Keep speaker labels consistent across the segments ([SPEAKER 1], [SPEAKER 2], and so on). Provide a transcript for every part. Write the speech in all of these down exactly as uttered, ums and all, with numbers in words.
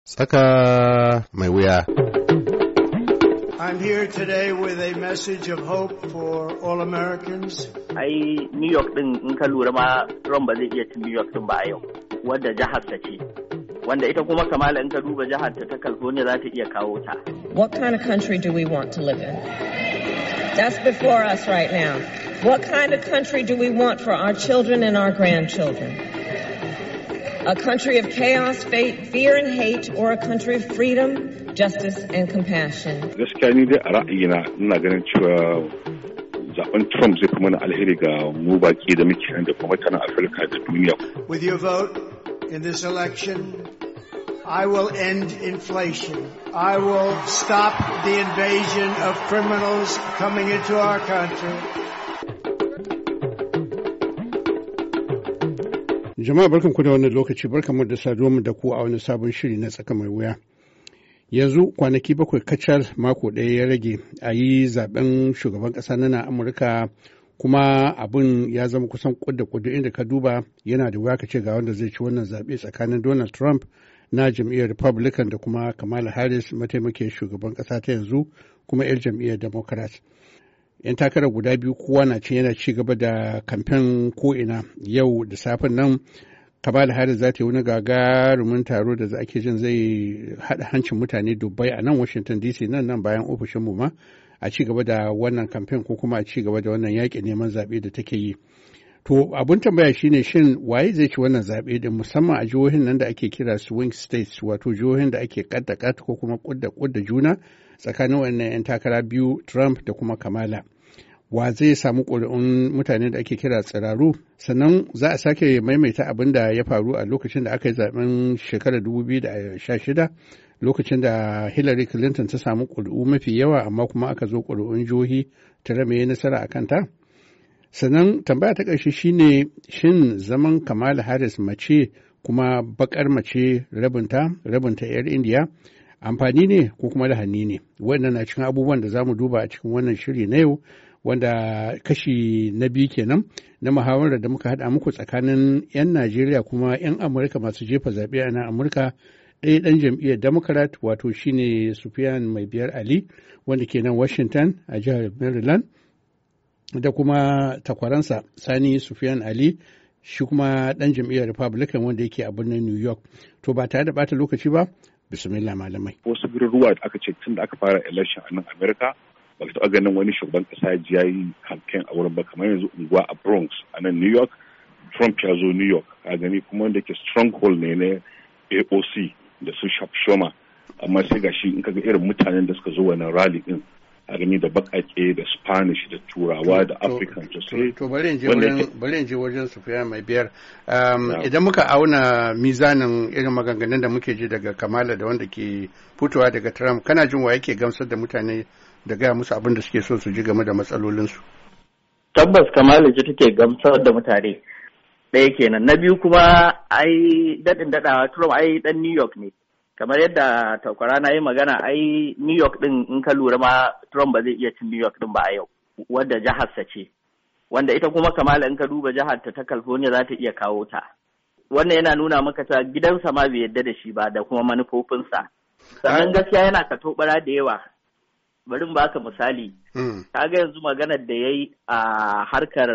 [SPEAKER 1] Tsaka mai wuya.
[SPEAKER 2] I'm here today with a message of hope for all Americans.
[SPEAKER 3] Ai New York din in ka lura ma Trump ba zai iya cin New York din ba a yau, wadda jihar ta ce. Wanda ita kuma Kamala in ka duba jihar ta ta California za ta iya kawo ta.
[SPEAKER 4] What kind of country do we want to live in? That's before us right now. What kind of country do we want for our children and our grandchildren? A country of chaos, fear and hate, or a country of freedom, justice and compassion?
[SPEAKER 5] Gaskiya ni dai a ra'ayina ina ganin cewa zaben Trump zai fi mana alheri ga mu baki da muke da kuma mutanen Afirka da duniya.
[SPEAKER 2] With your vote in this election, I will end inflation. I will stop the invasion of criminals coming into our country.
[SPEAKER 6] Jama'a barkanku da wannan lokaci, barkanmu da saduwa da ku a wani sabon shiri na tsaka mai wuya. Yanzu kwanaki bakwai kacal mako ɗaya ya rage a yi zaben shugaban ƙasa na Amurka, kuma abin ya zama kusan kudda kudu inda ka duba yana da wuya ka ce ga wanda zai ci wannan zaɓe tsakanin Donald Trump na jam'iyyar Republican da kuma Kamala Harris mataimakiyar shugaban ƙasa ta yanzu kuma 'yar jam'iyyar Democrat. 'Yan takarar guda biyu kowa na ce yana ci gaba da kamfen ko'ina. Yau da safen nan Kamala Harris za ta yi wani gagarumin taro da ake jin zai haɗa hancin mutane dubbai a nan Washington D C nan nan bayan ofishinmu ma a ci gaba da wannan kamfen ko kuma a ci gaba da wannan yaƙin neman zaɓe da take yi. To abun tambaya shine shin waye zai ci wannan zaɓe din, musamman a jihohin nan da ake kira swing states, wato jihohin da ake kadda kat ko kuma kudda kudda juna tsakanin wannan 'yan takara biyu, Trump da kuma Kamala. Wa zai samu ƙuri'un mutane da ake kira tsiraru? Sannan za a sake maimaita abin da ya faru a lokacin da aka yi zaben shekarar dubu biyu da sha shida, lokacin da Hillary Clinton ta samu ƙuri'u mafi yawa amma kuma aka zo ƙuri'un jihohi ta rame nasara a kanta. Sannan tambaya ta ƙarshe shine shin zaman Kamala Harris mace kuma bakar mace rabinta rabinta 'yar Indiya amfani ne ko kuma lahani ne? Wannan na cikin abubuwan da za mu duba a cikin wannan shiri na yau, wanda kashi na biyu kenan na muhawarar da muka haɗa muku tsakanin 'yan Najeriya kuma 'yan Amurka masu jefa zaɓe a nan Amurka. Ɗaya ɗan jam'iyyar Democrat wato shine Sufyan Mai Biyar Ali wanda ke nan Washington a jihar Maryland, da kuma takwaransa Sani Sufyan Ali shi kuma ɗan jam'iyyar Republican wanda yake a birnin New York. To ba tare da ɓata lokaci ba, bismillah malamai.
[SPEAKER 5] Wasu garuruwa da aka ce tun da aka fara election a nan Amerika ba ka taɓa ganin wani shugaban ƙasa ya yi campaign a wurin ba, kamar yanzu unguwa a Bronx a nan New York, Trump ya zo New York a gani, kuma wanda ke stronghold ne na A O C da su Shoma, amma sai ga shi in ka ga irin mutanen da suka zo wannan rally din a gani da baƙaƙe da Spanish da Turawa da African to sai
[SPEAKER 6] to bari in je wajen bari in je wajen Sufyan Mai Biyar. Idan muka auna mizanin irin maganganun da muke ji daga Kamala da wanda ke fitowa daga Trump, kana jin wa yake gamsar da mutane da gaya musu abin da suke so su ji game da matsalolinsu?
[SPEAKER 3] Tabbas Kamala ce take gamsar da mutane. Ɗaya kenan. Na biyu kuma ai daɗin daɗawa Trump ai ɗan New York ne. Kamar yadda takwara na yi magana ai New York ɗin in ka lura ma Trump ba zai iya cin New York ɗin ba a yau, wadda jiharsa ce. Wanda ita kuma Kamala in ka duba jihar ta ta California za ta iya kawo ta. Wannan yana nuna maka cewa gidansa ma bai yarda da shi ba da kuma manufofinsa. Sannan gaskiya yana katobara da yawa. Bari in baka misali. Kaga yanzu maganar da ya yi a harkar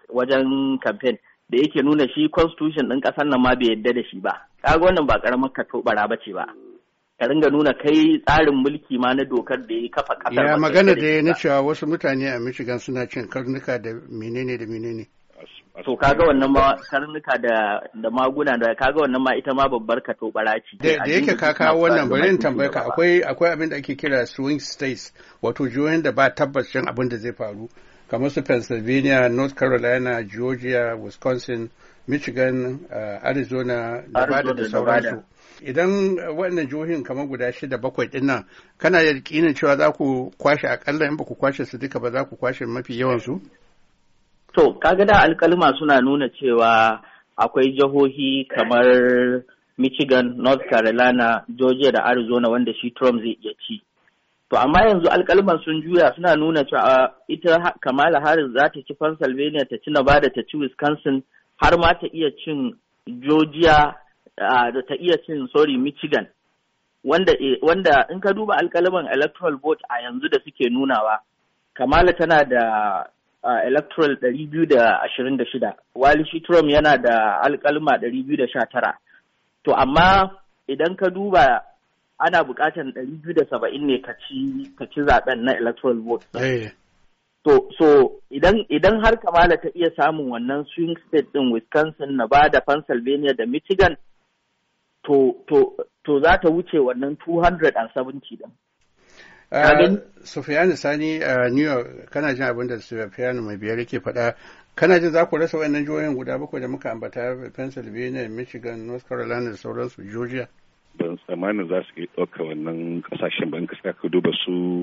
[SPEAKER 3] wajen campaign da yake nuna shi constitution ɗin ƙasar nan ma bai yarda da shi ba. Kaga wannan ba ƙaramar katobara ba ce ba. Ka ringa nuna kai tsarin mulki ma na dokar da ya kafa ƙasar.
[SPEAKER 6] Ya magana da ya na cewa wasu mutane a Michigan suna cin karnuka da menene da menene.
[SPEAKER 3] To kaga wannan ma karnuka da da maguna da kaga wannan ma ita ma babbar katobara ce.
[SPEAKER 6] Da yake ka kawo wannan bari in tambaye ka, akwai akwai abin da ake kira swing states, wato jihohin da ba tabbacin abin da zai faru, kamar su Pennsylvania, North Carolina, Georgia, Wisconsin, Michigan, uh, Arizona, Nevada da sauransu. Idan waɗannan jihohin kamar guda shida bakwai ɗin nan, kana da yakinin cewa za ku kwashe akalla, in ba ku kwashe su duka ba za ku kwashe mafi yawansu?
[SPEAKER 3] To, kaga da alkalma suna nuna cewa akwai jihohi kamar Michigan, North Carolina, Georgia da Arizona wanda shi Trump zai iya ci. To, amma yanzu alkalman sun juya suna nuna cewa ita Kamala Harris za ta ci Pennsylvania, ta ci Nevada, ta ci Wisconsin, har ma ta iya cin Georgia, da ta iya cin, sorry, Michigan. wanda wanda in ka duba alƙalaman electoral vote a yanzu da suke nunawa, Kamala tana da uh, electoral ɗari biyu da ashirin da shida, wali shi Trump yana da alƙalma ɗari biyu da sha tara. To amma idan ka duba ana buƙatar ɗari biyu da saba'in ne ka ci ka ci zaben na electoral vote.
[SPEAKER 6] Hey.
[SPEAKER 3] So, so idan idan har Kamala ta iya samun wannan swing state din Wisconsin, Nevada, Pennsylvania da Michigan, to to to za ta wuce wannan two hundred seventy din.
[SPEAKER 6] Uh, Sufiyanu Sani a uh, New York, kana jin abin da Sufiyanu mai biyar yake faɗa, kana jin za ku rasa wayannan jihohin guda bakwai da muka ambata, Pennsylvania, Michigan, North Carolina da sauransu, Georgia?
[SPEAKER 5] Ban tsammanin za su iya ɗauka wannan ƙasashen ban kasa ka duba su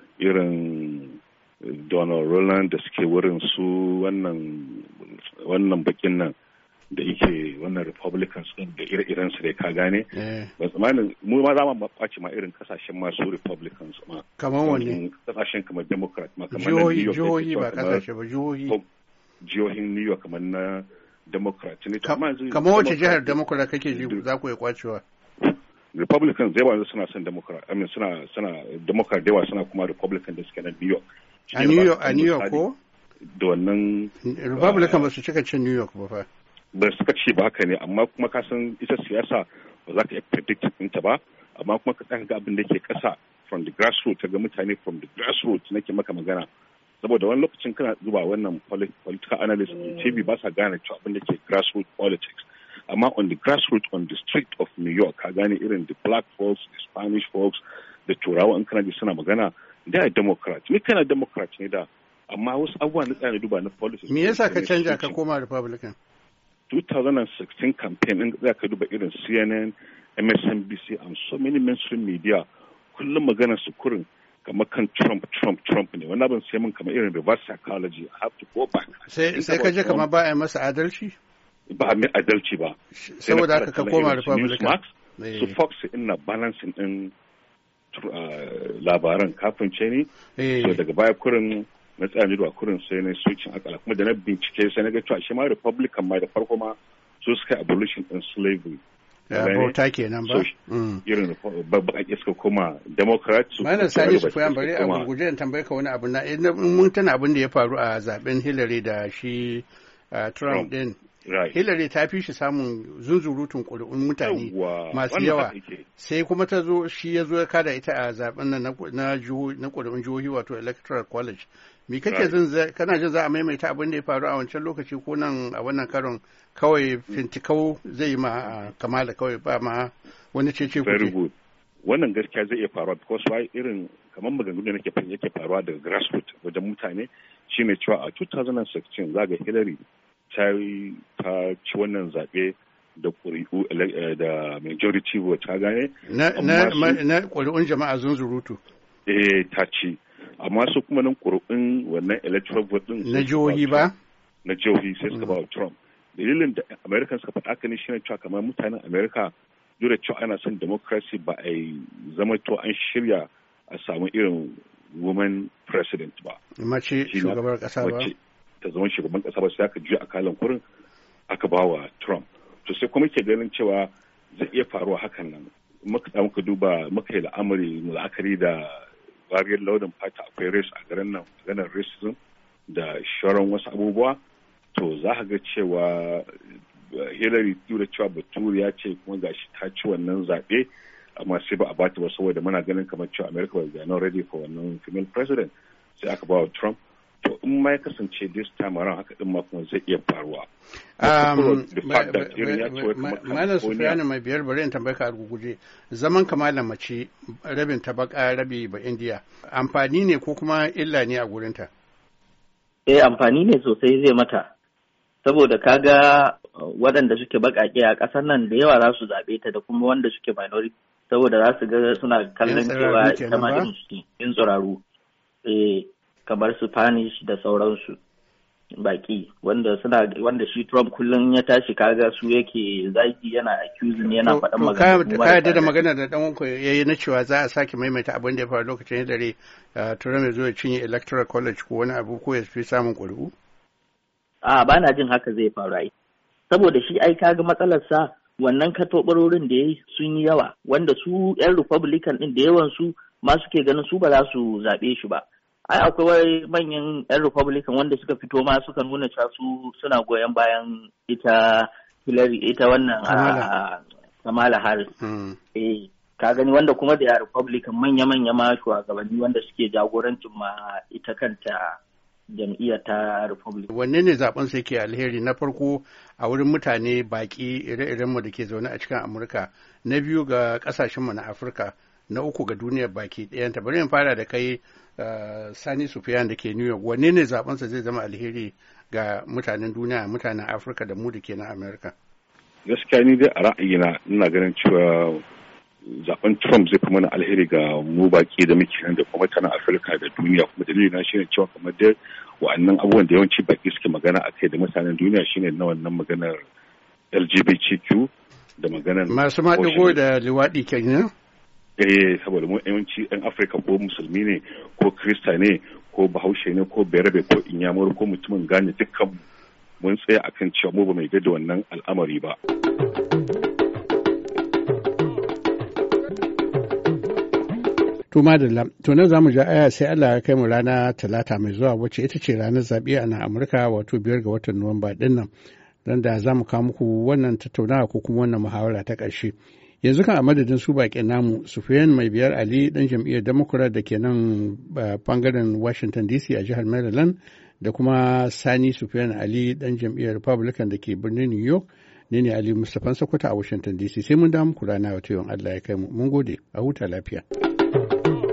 [SPEAKER 5] irin Donald Roland da suke wurin su wannan wannan bakin nan da yake wannan Republicans din da ire-iren su dai ka gane. Ban tsammanin mu ma za mu ɓaci ma irin kasashen masu Republicans ma.
[SPEAKER 6] Kamar wanne?
[SPEAKER 5] Kasashen kamar Democrat ma kamar
[SPEAKER 6] New York. Jihohi ba kasashe ba jihohi.
[SPEAKER 5] Jihohin New York kamar na Democrat ne.
[SPEAKER 6] Kamar wace jihar Democrat kake ji za ku yi kwacewa?
[SPEAKER 5] Republicans da yawa suna son Democrat, I mean suna suna Democrat da yawa suna kuma Republican da suke na New York.
[SPEAKER 6] A New York, a New York ko?
[SPEAKER 5] Da wannan
[SPEAKER 6] Republican ba su cika cin New York ba fa.
[SPEAKER 5] Ba suka ce ba haka ne, amma kuma ka san ita siyasa ba za ka iya predict ɗinta ba, amma kuma ka ga abin da ke ƙasa from the grassroots, ta ga mutane from the grassroots nake maka magana. Saboda wani lokacin kana zuba wannan political analyst T V ba sa gane cewa abin da ke grassroots politics. Amma on the grassroots, on the street of New York, ka gane irin the black folks, the Spanish folks, da turawa in kana ji suna magana, da Democrat. Ni kana Democrat ne da, amma wasu abubuwa na tsaya duba na politics.
[SPEAKER 6] Me yasa ka canja ka koma Republican?
[SPEAKER 5] twenty sixteen campaign in za ka duba irin C N N, M S N B C and so many mainstream media kullum maganar su kurin kamar kan Trump Trump Trump ne wannan abin sai mun kamar irin reverse psychology. I have to go back.
[SPEAKER 6] Sai sai ka je kamar ba a masa adalci?
[SPEAKER 5] Ba a mai adalci ba.
[SPEAKER 6] Saboda haka ka koma Republican.
[SPEAKER 5] Su Fox ina balancing din labaran kafin ce ne. So daga baya kurin na tsaya da kurin sai na switching akala kuma da na bincike sai na ga cewa shi ma Republican ma da farko ma su suka abolition din slavery.
[SPEAKER 6] Ya bauta kenan ba.
[SPEAKER 5] Irin baƙaƙe suka koma Democrat su.
[SPEAKER 6] Malam Sani su koyan bari a gurguje in tambaye ka wani abu na mun tana abin da ya faru a zaben Hillary da shi Trump din. Hillary ta fi shi samun zunzurutun ƙuri'un mutane masu yawa sai kuma ta zo shi ya zo ya kada ita a zaben nan na ƙuri'un jihohi wato electoral college. Me kake jin kana jin za a maimaita abin da ya faru a wancan lokaci ko nan a wannan karon kawai fintikau zai yi ma Kamala kawai ba ma wani cece kuke?
[SPEAKER 5] Very good. Wannan gaskiya zai iya faruwa because why irin kamar maganganu da nake yake faruwa daga grassroots wajen mutane shine cewa a twenty sixteen zaga Hillary ta ci wannan zaɓe da ƙuri'u da majority vote ta gane.
[SPEAKER 6] Na ƙuri'un jama'a zunzurutu.
[SPEAKER 5] Eh ta ci. Amma su kuma nan ƙuri'un wannan electoral vote din.
[SPEAKER 6] Na jihohi ba?
[SPEAKER 5] Na jihohi sai suka ba wa Trump. Dalilin da Americans suka faɗa haka ne shine cewa kamar mutanen America duk da cewa ana son democracy ba a yi zama to an shirya a samu irin woman president ba.
[SPEAKER 6] Mace shugabar ƙasa ba.
[SPEAKER 5] ta zama shugaban kasa ba sai aka juya a kalan kurin aka ba wa Trump. To sai kuma ke ganin cewa zai iya faruwa hakan nan. Muka da muka duba muka yi la'amari la'akari da wariyar launin fata akwai race a garin nan maganar racism da shauran wasu abubuwa. To za ka ga cewa Hillary da cewa Baturiya ce kuma gashi ta ci wannan zaɓe amma sai ba a bata ba saboda muna ganin kamar cewa America was not ready for wannan female president sai aka ba wa Trump. To in ma ya kasance this time around haka din ma kuma zai iya faruwa.
[SPEAKER 6] Malam Sufiyanu mai biyar bari in tambaye ka a guguje zaman Kamala mace rabin ta baka rabi ba Indiya amfani ne ko kuma illa ne a gurinta?
[SPEAKER 3] Eh amfani ne sosai zai mata saboda kaga waɗanda suke baƙaƙe a ƙasar nan da yawa za su zaɓe ta da kuma wanda suke minority saboda za su ga suna kallon cewa ita ma irin su yin tsiraru. Eh kamar su Spanish da sauransu baki wanda suna wanda shi Trump kullum ya tashi kaga su yake zagi yana accusing yana faɗan magana.
[SPEAKER 6] Ka yarda da magana da dan wanku yayi na cewa za a sake maimaita abin da ya faru lokacin da dare Trump ya zo ya cinye electoral college ko wani abu ko ya fi samun ƙuri'u?
[SPEAKER 3] A ba na jin haka zai faru ai. Saboda shi ai kaga matsalar sa wannan katobarorin da ya sun yi yawa, wanda su 'yan Republican ɗin da yawan su ma suke ganin su ba za su zaɓe shi ba. Ai akwai manyan 'yan Republican wanda suka fito ma suka nuna cewa su suna goyon bayan ita Hillary, ita wannan Kamala Harris. Mm. Eh, ka gani wanda kuma da Republican manya-manya ma shugabanni wanda suke jagorancin ma ita kanta jam'iyyar ta Republican.
[SPEAKER 6] Wanne ne zaben sai ke alheri? Na farko a wurin mutane baki ire-iren mu da ke zaune a cikin Amurka, na biyu ga kasashen mu na Afirka, na uku ga duniyar baki ɗayanta. Bari in fara da kai uh, Sani Sufiyan da ke New York. Wanne ne zaben sa zai zama alheri ga mutanen duniya, mutanen Afirka da mu da ke na Amerika?
[SPEAKER 5] Gaskiya ni dai a ra'ayina ina ganin cewa zaben Trump zai fi mana alheri ga mu baki da muke nan da kuma mutanen Afirka da duniya. Kuma dalili na shine cewa kamar dai wa'annan abubuwan da yawanci baki suke magana a kai da mutanen duniya shine na wannan maganar L G B T Q da maganar
[SPEAKER 6] masu maɗigo da liwaɗi kenan.
[SPEAKER 5] Eh, saboda mu yawanci ɗan Afirka ko musulmi ne ko Kirista ne ko Bahaushe ne ko Berabe ko Inyamur ko mutumin Ghana, dukkan mun tsaya akan cewa mu ba mai da wannan al'amari ba.
[SPEAKER 6] To madalla, to nan za mu ja aya sai Allah ya kai mu rana talata mai zuwa wacce ita ce ranar zaɓe a nan Amurka, wato biyar ga watan Nuwamba ɗin nan, don da za mu kawo muku wannan tattaunawa ko kuma wannan muhawara ta ƙarshe. Yanzu kan a madadin su baƙin namu, Sufiyan Mai Biyar Ali ɗan jam'iyyar Democrat da ke nan bangaren Washington D C a jihar Maryland, da kuma Sani Sufiyan Ali ɗan jam'iyyar Republican da ke birnin New York, ne ne Ali Mustapha Sokoto a Washington D C. Sai mun dawo muku rana wata yawan Allah ya kai mu. Mun gode, a huta lafiya.